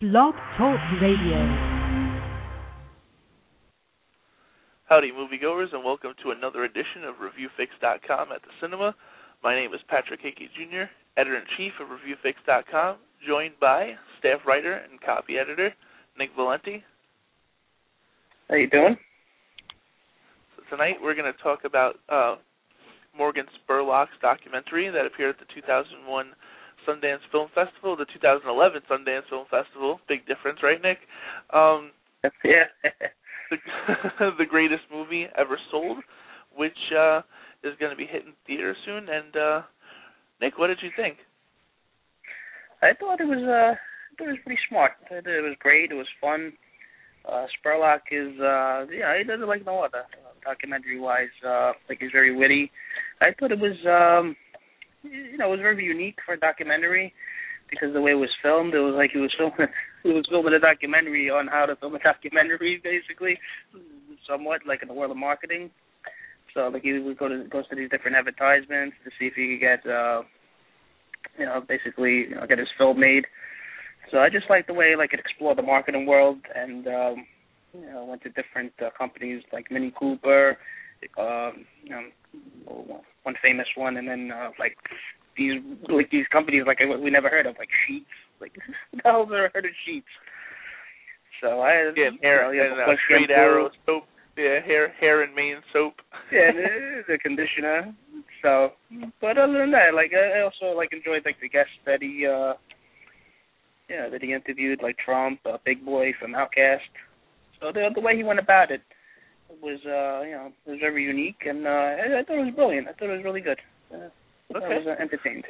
Blog Talk Radio. Howdy, moviegoers, and welcome to another edition of ReviewFix.com at the cinema. My name is Patrick Hickey Jr., Editor-in-Chief of ReviewFix.com, joined by staff writer and copy editor, Nick Valenti. How you doing? So tonight we're going to talk about Morgan Spurlock's documentary that appeared at the 2001 Sundance Film Festival, the 2011 Sundance Film Festival. Big difference, right, Nick? Yeah. The greatest movie ever sold, which is going to be hitting theaters soon. And Nick, what did you think? I thought it was pretty smart. I thought it was great. It was fun. Spurlock is he doesn't like no other documentary-wise. Like, he's very witty. I thought it was it was very unique for a documentary because the way it was filmed, it was like he was filming a documentary on how to film a documentary, basically, somewhat like in the world of marketing. So like he would goes to these different advertisements to see if he could get get his film made. So I just liked the way it explored the marketing world and went to different companies like Mini Cooper, one famous one, and then these companies we never heard of, like Sheets. Like, who the hell's ever heard of Sheets? So I Straight Arrow soap, hair and mane soap. Yeah, the conditioner. So, but other than that, I also enjoyed the guests that he interviewed, like Trump, Big Boy from Outkast. So the way he went about it was was very unique, and I thought it was brilliant. I thought it was really good. I was entertained.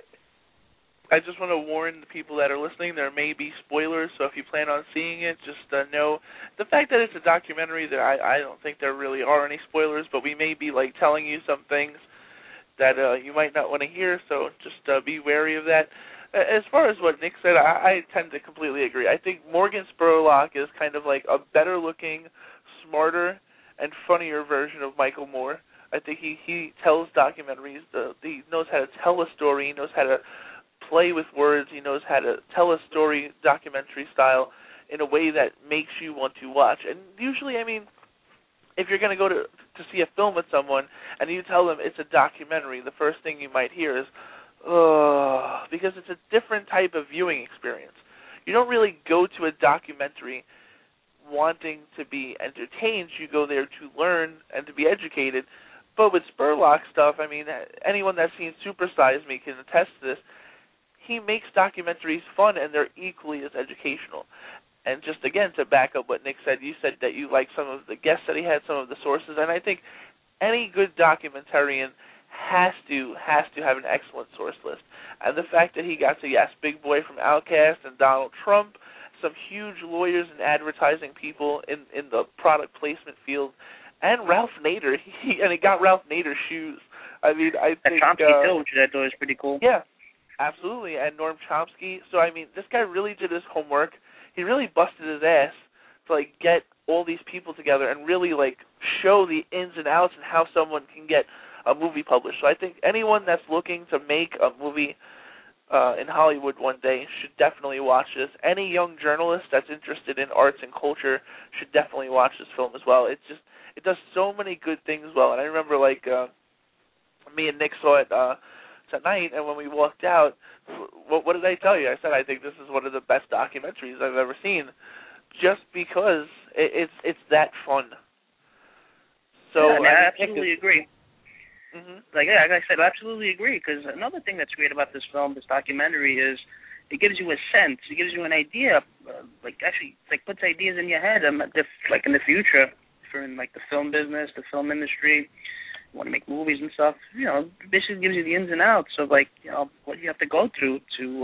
I just want to warn the people that are listening, there may be spoilers, so if you plan on seeing it, just know the fact that it's a documentary, that I don't think there really are any spoilers, but we may be telling you some things that you might not want to hear, so just be wary of that. As far as what Nick said, I tend to completely agree. I think Morgan Spurlock is kind of like a better-looking, smarter, and funnier version of Michael Moore. I think he tells documentaries. He knows how to tell a story. He knows how to play with words. He knows how to tell a story documentary style in a way that makes you want to watch. And usually, if you're going to go to see a film with someone and you tell them it's a documentary, the first thing you might hear is, oh, because it's a different type of viewing experience. You don't really go to a documentary wanting to be entertained. You go there to learn and to be educated. But with Spurlock stuff, anyone that's seen Super Size Me can attest to this. He makes documentaries fun, and they're equally as educational. And just, again, to back up what Nick said, you said that you liked some of the guests that he had, some of the sources, and I think any good documentarian has to have an excellent source list. And the fact that he got to, Big Boy from Outkast and Donald Trump, some huge lawyers and advertising people in the product placement field, and Ralph Nader. He got Ralph Nader's shoes. I think Chomsky too, which I thought was pretty cool. Yeah, absolutely. And Noam Chomsky. So this guy really did his homework. He really busted his ass to get all these people together and really show the ins and outs and how someone can get a movie published. So I think anyone that's looking to make a movie in Hollywood one day should definitely watch this. Any young journalist that's interested in arts and culture should definitely watch this film as well. It does so many good things well. And I remember me and Nick saw it tonight, and when we walked out, what did I tell you? I said I think this is one of the best documentaries I've ever seen, just because it's that fun. So I absolutely agree. Mm-hmm. Like I said, I absolutely agree, because another thing that's great about this film, this documentary, is it gives you a sense, it gives you an idea, puts ideas in your head, in the future, for in the film business, the film industry, you want to make movies and stuff, basically gives you the ins and outs of what you have to go through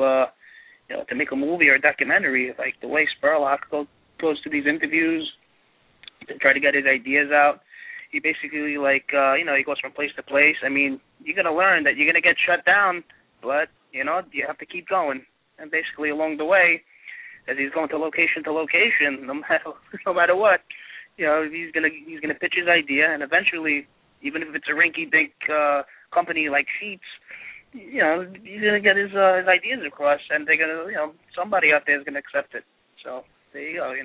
to make a movie or a documentary, the way Spurlock goes to these interviews to try to get his ideas out. He basically, he goes from place to place. You're going to learn that you're going to get shut down, but, you have to keep going. And basically along the way, as he's going to location, no matter what, he's gonna pitch his idea, and eventually, even if it's a rinky-dink company like Sheets, he's gonna get his ideas across, and they're gonna, somebody out there is gonna accept it. So there you go.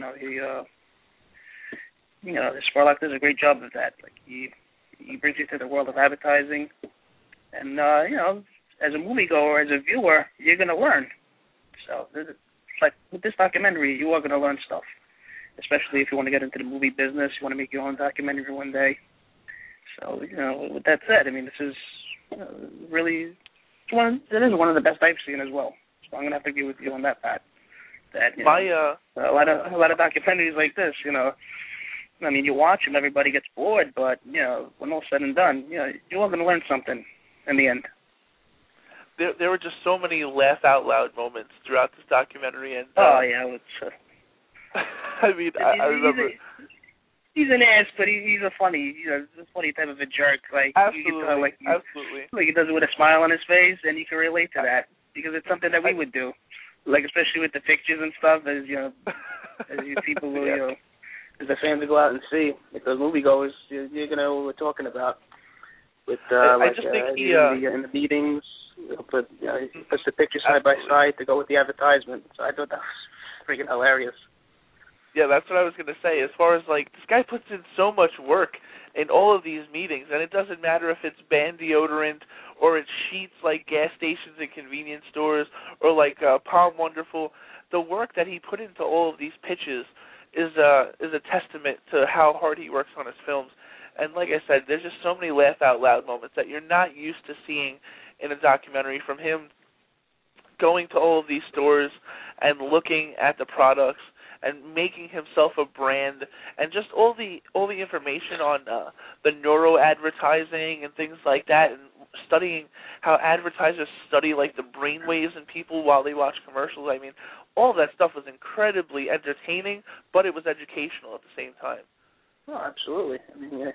Spurlock does a great job of that. Like he brings you to the world of advertising, and as a moviegoer, as a viewer, you're gonna learn. So it's like with this documentary, you are gonna learn stuff, especially if you want to get into the movie business. You want to make your own documentary one day. So with that said, I mean, this is really one of the best I've seen as well. So I'm gonna have to agree with you on that, Pat. That a lot of documentaries like this, I mean, you watch them, everybody gets bored, but when all said and done, you're all gonna learn something in the end. There were just so many laugh out loud moments throughout this documentary, and I mean, I remember. He's an ass, but he's a funny type of a jerk. Like absolutely, you can tell, absolutely. Like he does it with a smile on his face, and you can relate to that because it's something that we would do. Like especially with the pictures and stuff, as people who as the fans to go out and see, like those moviegoers, you're gonna know what we're talking about. With I just think in the meetings, he puts the picture side by side to go with the advertisement. So I thought that was freaking hilarious. Yeah, that's what I was going to say. As far as, like, this guy puts in so much work in all of these meetings, and it doesn't matter if it's band deodorant or it's sheets like gas stations and convenience stores or like Palm Wonderful. The work that he put into all of these pitches is a testament to how hard he works on his films. And like I said, there's just so many laugh-out-loud moments that you're not used to seeing in a documentary from him going to all of these stores and looking at the products and making himself a brand, and just all the information on the neuro advertising and things like that, and studying how advertisers study like the brain waves in people while they watch commercials. I mean, all of that stuff was incredibly entertaining, but it was educational at the same time. Oh, absolutely. I mean,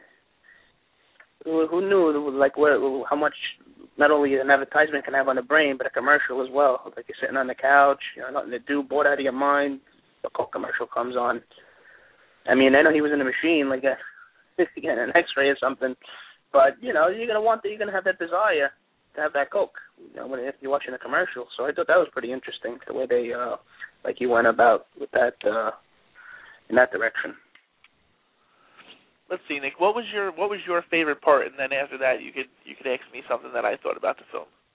who knew like how much not only an advertisement can have on the brain, but a commercial as well. Like you're sitting on the couch, nothing to do, bored out of your mind. The Coke commercial comes on. I mean, I know he was in a machine, like getting an X-ray or something, but you're gonna have that desire to have that Coke, if you're watching a commercial. So I thought that was pretty interesting, the way they he went about with that in that direction. Let's see, Nick. What was your favorite part? And then after that, you could ask me something that I thought about the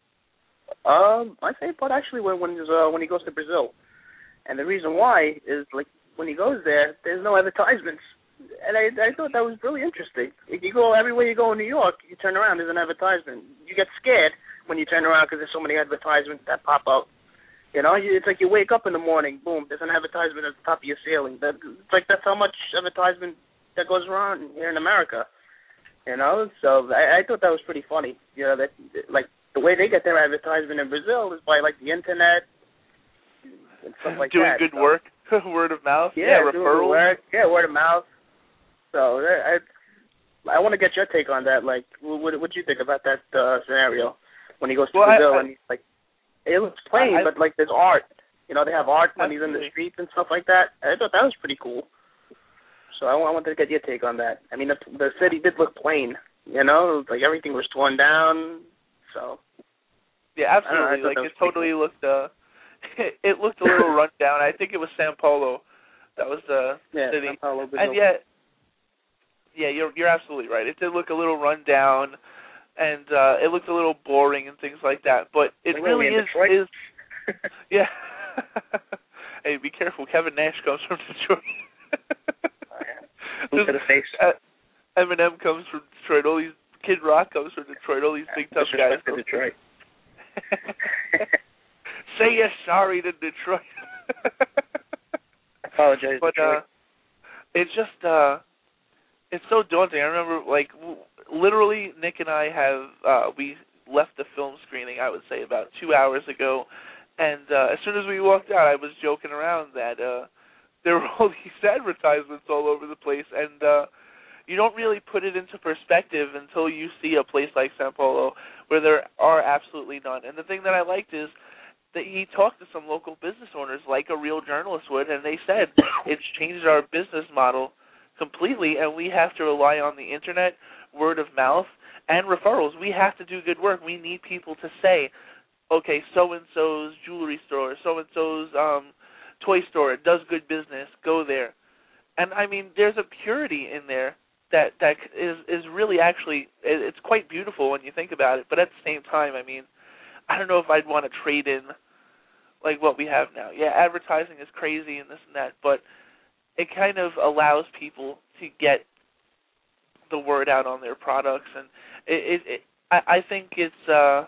film. My favorite part actually when he goes to Brazil. And the reason why is, like, when he goes there, there's no advertisements. And I thought that was really interesting. If you go everywhere you go in New York, you turn around, there's an advertisement. You get scared when you turn around because there's so many advertisements that pop up. It's like you wake up in the morning, boom, there's an advertisement at the top of your ceiling. That's how much advertisement that goes around here in America. So I thought that was pretty funny. That like the way they get their advertisement in Brazil is by like the internet. And stuff like doing that. Good work, word of mouth, referrals. Work. Yeah, word of mouth. So I want to get your take on that. Like, what do you think about that scenario when he goes to Brazil and he's like, it looks plain, but like there's art. They have art when he's in the streets and stuff like that. I thought that was pretty cool. So I wanted to get your take on that. I mean, the city did look plain. Like everything was torn down. So. Yeah, absolutely. Like it totally cool. Looked. It looked a little run down. I think it was Sao Paulo. That was the city. Sao Paulo, and you're absolutely right. It did look a little run down, and it looked a little boring and things like that. But it really is. Yeah. Hey, be careful. Kevin Nash comes from Detroit. To the face. Eminem comes from Detroit. All these Kid Rock comes from Detroit. All these big tough guys. To Detroit. Say you're sorry to Detroit. I apologize, but Detroit. It's just it's so daunting. I remember, like, literally, Nick and I we left the film screening, I would say, about 2 hours ago, and as soon as we walked out, I was joking around that there were all these advertisements all over the place, and you don't really put it into perspective until you see a place like Sao Paulo where there are absolutely none. And the thing that I liked is that he talked to some local business owners like a real journalist would, and they said it's changed our business model completely, and we have to rely on the internet, word of mouth, and referrals. We have to do good work. We need people to say, okay, so-and-so's jewelry store, so-and-so's toy store, it does good business, go there. And I mean, there's a purity in there that is really actually, it's quite beautiful when you think about it. But at the same time, I mean, I don't know if I'd want to trade in like what we have now. Yeah, advertising is crazy and this and that, but it kind of allows people to get the word out on their products, and I think it's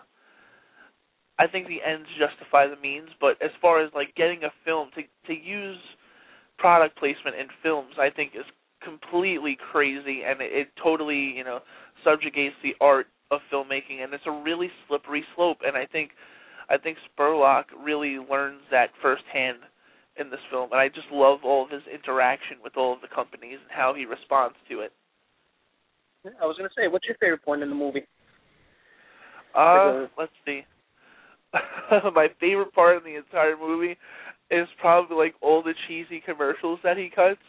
I think the ends justify the means. But as far as like getting a film to use product placement in films, I think is completely crazy, and it totally, you know, subjugates the art of filmmaking, and it's a really slippery slope. And I think Spurlock really learns that firsthand in this film, and I just love all of his interaction with all of the companies and how he responds to it. I was going to say, what's your favorite point in the movie? Let's see. My favorite part in the entire movie is probably like all the cheesy commercials that he cuts.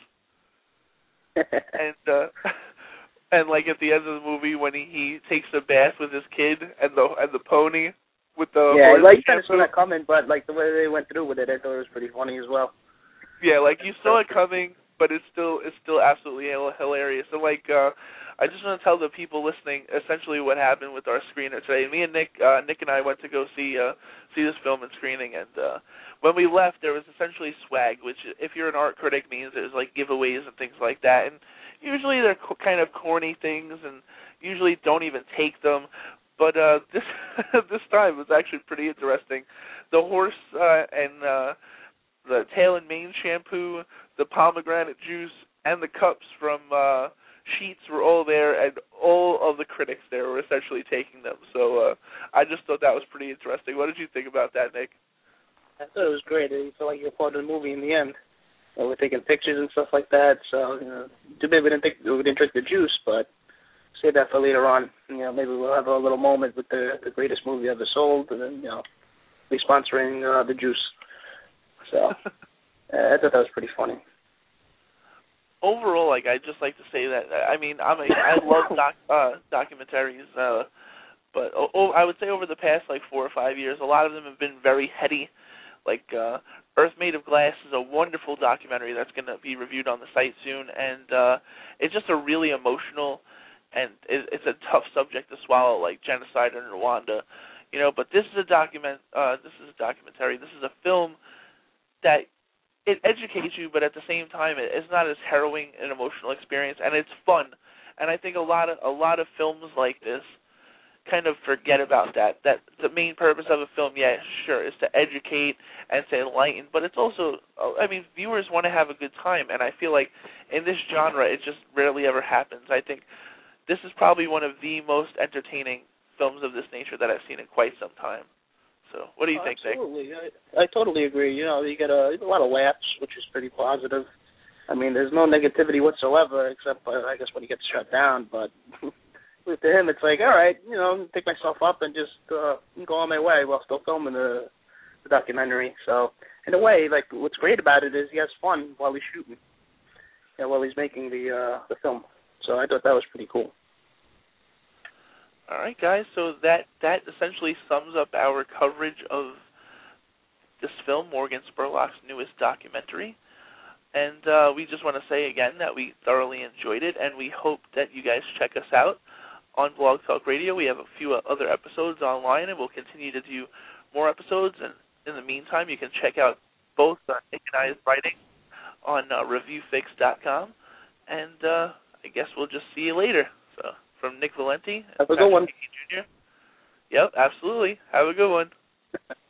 and like at the end of the movie when he takes a bath with his kid and the pony with the horse. Like you kind of saw that coming, but like the way they went through with it, I thought it was pretty funny as well. Yeah, like you saw it coming, but it's still absolutely hilarious. And like I just want to tell the people listening essentially what happened with our screener today. Me and Nick and I went to go see this film in screening, and when we left, there was essentially swag, which if you're an art critic means there's like giveaways and things like that. And usually they're kind of corny things, and usually don't even take them. But this time was actually pretty interesting. The horse and the tail and mane shampoo, the pomegranate juice, and the cups from Sheets were all there, and all of the critics there were essentially taking them. So I just thought that was pretty interesting. What did you think about that, Nick? I thought it was great. It felt like you were part of the movie in the end. We're taking pictures and stuff like that. So, you know, too bad we didn't drink the juice, but save that for later on. You know, maybe we'll have a little moment with the greatest movie ever sold, and then, you know, be sponsoring the juice. So I thought that was pretty funny. Overall, like I'd just like to say that I mean I love documentaries, but I would say over the past like 4 or 5 years, a lot of them have been very heady. Like Earth Made of Glass is a wonderful documentary that's going to be reviewed on the site soon, and it's just a really emotional and it's a tough subject to swallow, like genocide in Rwanda, you know. But this is a documentary. This is a film that it educates you, but at the same time, it's not as harrowing an emotional experience, and it's fun. And I think a lot of films like this kind of forget about that. That the main purpose of a film, yeah, sure, is to educate and to enlighten, but it's also, I mean, viewers want to have a good time, and I feel like in this genre, it just rarely ever happens. I think this is probably one of the most entertaining films of this nature that I've seen in quite some time. So, what do you think, Nick? Absolutely. I totally agree. You know, you get a lot of laughs, which is pretty positive. I mean, there's no negativity whatsoever, except, I guess, when he gets shut down. But with him, it's like, all right, you know, pick myself up and just go on my way while still filming the documentary. So, in a way, like, what's great about it is he has fun while he's shooting, you know, while he's making the film. So I thought that was pretty cool. All right, guys, so that essentially sums up our coverage of this film, Morgan Spurlock's newest documentary. And we just want to say again that we thoroughly enjoyed it, and we hope that you guys check us out on Blog Talk Radio. We have a few other episodes online, and we'll continue to do more episodes. And in the meantime, you can check out both Nick and I's writing on reviewfix.com. And I guess we'll just see you later. So, from Nick Valenti and have a good one. Jr. Yep, absolutely. Have a good one.